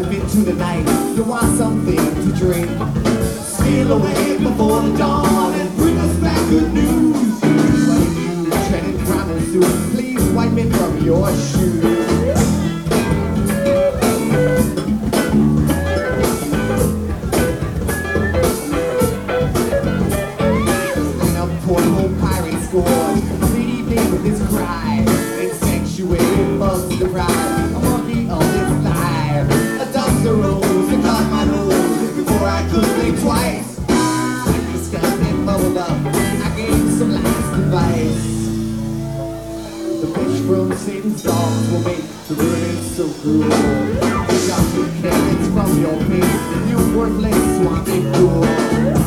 slip into the night. You want something to drink. Steal away before the dawn and bring us back good news. What you treading gravel soon? Please wipe me from your shoes. The bride, a monkey on its thigh. A dust arose and caught my nose before I could think twice. Like the sky and bubbled up, I gave some last advice. The fish from Satan's dogs will make the burning so cruel. Take off your carrots from your face, you worthless swampy fool.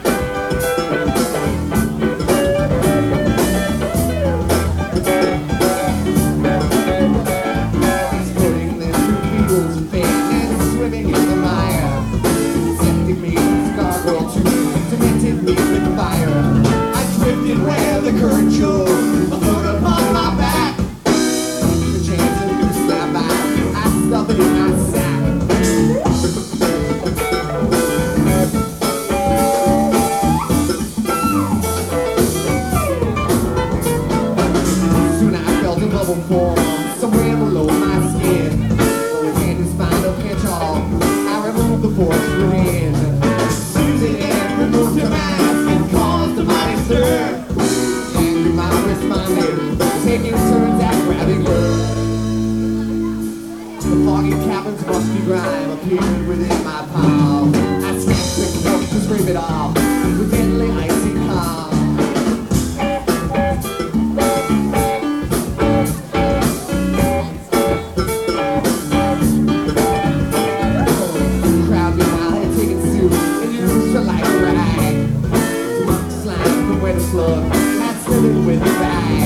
The current shows a foot upon my back. The chains of you snap back. I stuff it in my sack. Soon I felt a bubble form somewhere below my skin. But when his final catch all, I removed the force within. Susan Ann removed her mask and caused a mighty stir. Taking turns at grabbing her. The foggy cabin's musty grime appeared within my palm. I snapped quick enough to scrape it off with deadly icy calm. The crowd meanwhile had taken suit and used her like a rag. The monkey slime from where the slug had slid in with the bag.